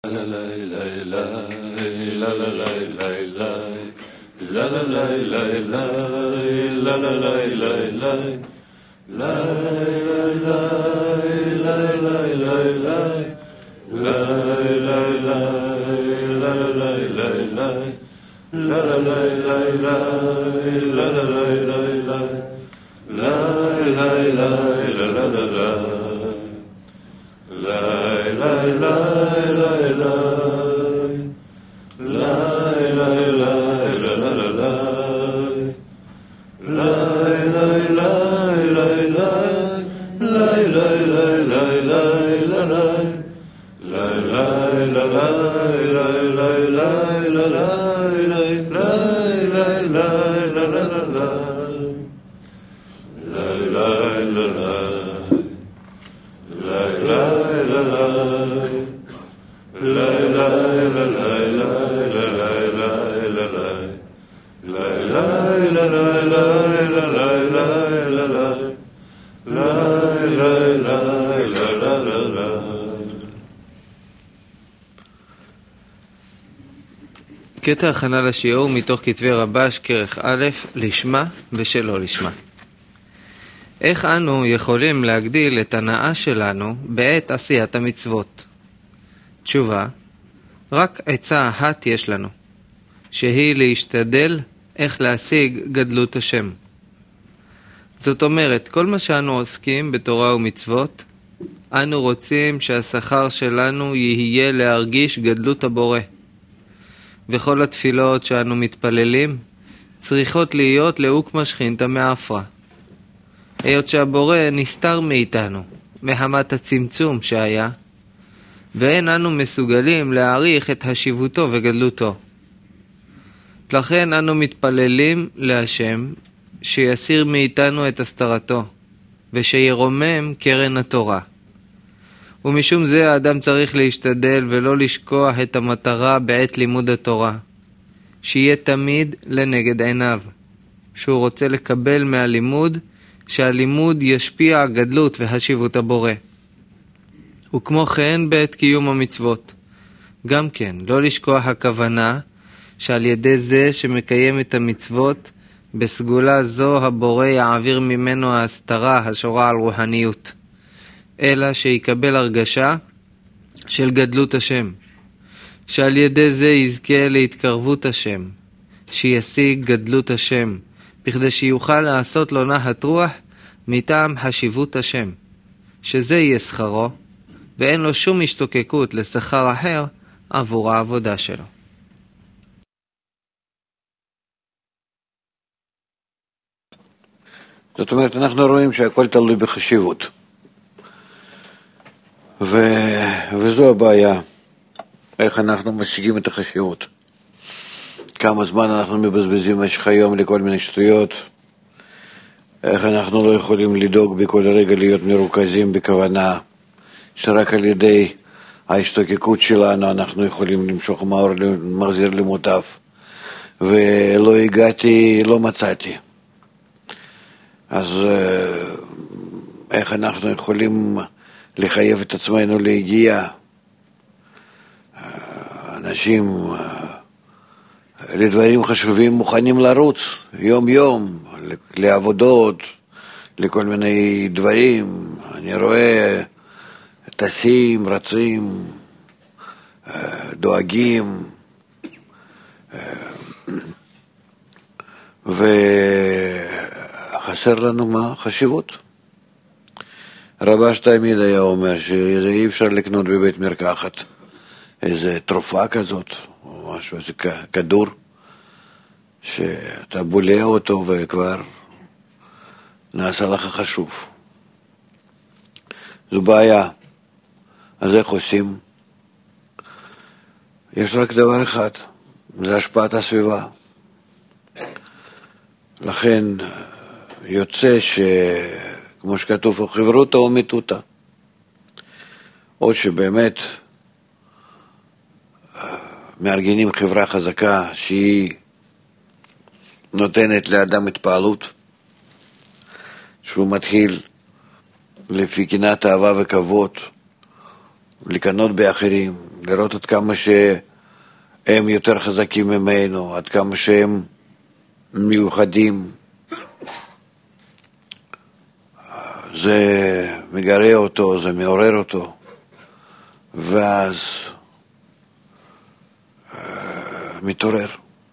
קטע הכנה לשיעור מתוך כתבי רבש כרך א' לשמה ושלא לשמה. איך אנו יכולים להגדיל את הנאה שלנו בעת עשיית המצוות? תשובה, רק עצה אחת יש לנו, שהיא להשתדל איך להשיג גדלות השם. זאת אומרת, כל מה שאנו עוסקים בתורה ומצוות, אנו רוצים שהשכר שלנו יהיה להרגיש גדלות הבורא. וכל התפילות שאנו מתפללים צריכות להיות לעוקמא שכינתא מעפרא. היות שהבורא נסתר מאיתנו מחמת הצמצום שהיה, ואין אנו מסוגלים להעריך את חשיבותו וגדלותו. לכן אנו מתפללים להשם שיסיר מאיתנו את הסתרתו, ושירומם קרן התורה. ומשום זה האדם צריך להשתדל ולא לשכוח את המטרה בעת לימוד התורה, שיהיה תמיד לנגד עיניו, שהוא רוצה לקבל מהלימוד, שהלימוד ישפיע גדלות וחשיבות הבורא. וכמו כן בעת קיום המצוות, גם כן לא לשכוח הכוונה שעל ידי זה שמקיים את המצוות, בסגולה זו הבורא יעביר ממנו ההסתרה השורה על רוחניות, אלא שיקבל הרגשה של גדלות השם, שעל ידי זה יזכה להתקרבות השם, שישיג גדלות השם, בכדי שיוכל לעשות לו נחת רוח מטעם חשיבות השם, שזה יהיה שכרו, ואין לו שום השתוקקות לשכר אחר עבור העבודה שלו. זאת אומרת, אנחנו רואים שהכל תלוי בחשיבות. וזו הבעיה, איך אנחנו משיגים את החשיבות. כמה זמן אנחנו מבזבזים במשך היום לכל מיני שטויות, איך אנחנו לא יכולים לדאוג בכל רגע להיות מרוכזים בכוונה, שרק על ידי ההשתוקקות שלנו אנחנו יכולים למשוך מאור מחזיר למוטב, ולא הגעתי, לא מצאתי. אז איך אנחנו יכולים לחייב את עצמנו להגיע? אנשים לדברים חשובים מוכנים לרוץ יום יום לעבודות, לכל מיני דברים. אני רואה טסים, רצים, דואגים, וחסר לנו מה? חשיבות. רבש תמיד היה אומר שאי אפשר לקנות בבית מרקחת איזה תרופה כזאת, או משהו, איזה כדור, שאתה בולע אותו וכבר נעשה לך חשוב. זו בעיה. אז איך עושים? יש רק דבר אחד, זה השפעת הסביבה. לכן יוצא כמו שכתוב, חברותא ומיתותא. או שבאמת מארגנים חברה חזקה שהיא נותנת לאדם התפעלות, שהוא מתחיל לפי קנאת אהבה וכבוד, לקנות באחרים, לראות עד כמה שהם יותר חזקים ממנו, עד כמה שהם מיוחדים. זה מגרה אותו, זה מעורר אותו, ואז מתעורר.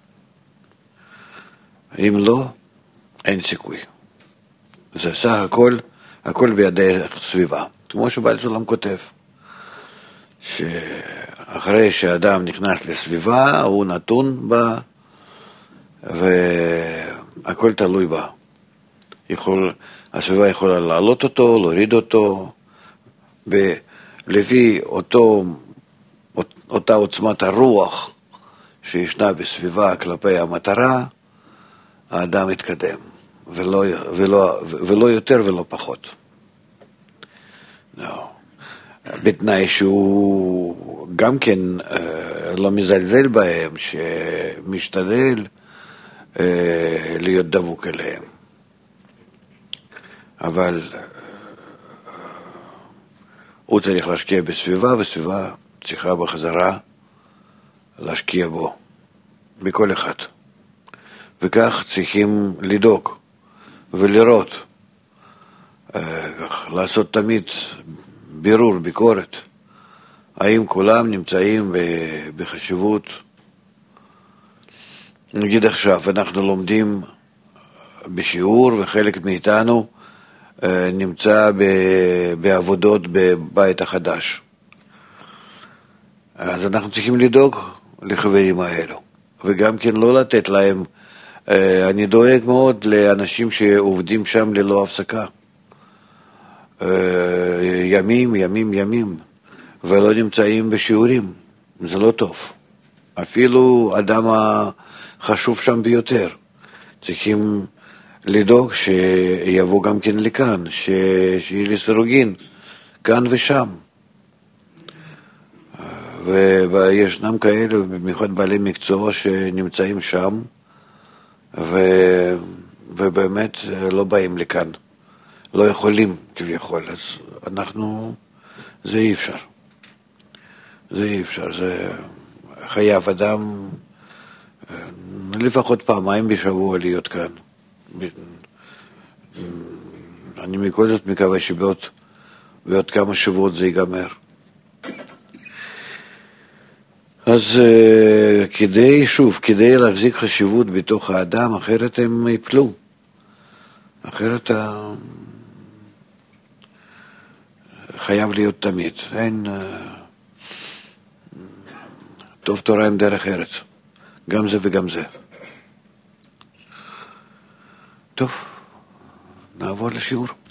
אם לא, אין סיכוי. זה סך הכל בידי סביבה. כמו שבעל סולם כותב, שאחרי שהאדם נכנס לסביבה, הוא נתון בה, והכל תלוי בה. הסביבה יכולה להעלות אותו, להוריד אותו, ולפי אותה עוצמת הרוח שישנה בסביבה כלפי המטרה, האדם מתקדם, ולא יותר ולא פחות. בתנאי שהוא גם כן לא מזלזל בהם, שמשתדל להיות דבוק אליהם. אבל הוא צריך להשקיע בסביבה, וסביבה צריכה בחזרה להשקיע בו, בכל אחד. וכך צריכים לדאוג ולראות, לעשות תמיד בירור, ביקורת, האם כולם נמצאים בחשיבות. נגיד עכשיו, אנחנו לומדים בשיעור, וחלק מאיתנו נמצא בעבודות בבית החדש. אז אנחנו צריכים לדאוג לחברים האלו, וגם כן לא לתת להם, אני דואג מאוד לאנשים שעובדים שם ללא הפסקה, ימים, ולא נמצאים בשיעורים. זה לא טוב. אפילו אדם החשוב שם ביותר, צריכים לדאוג שיבוא גם כן לכאן, שיהיה לסירוגין, כאן ושם. וישנם כאלה, במיוחד בעלי מקצוע שנמצאים שם, ובאמת לא באים לכאן, לא יכולים כביכול. אז זה אי אפשר. זה חייב אדם לפחות פעמיים בשבוע להיות כאן. אני מכל זאת מקווה שבעוד כמה שבועות זה ייגמר. אז כדי להחזיק חשיבות בתוך האדם, אחרת הם יפלו. אחרת חייב להיות תמיד. אין טוב תורה עם דרך ארץ. גם זה וגם זה. טוב, נעבור לשיעור.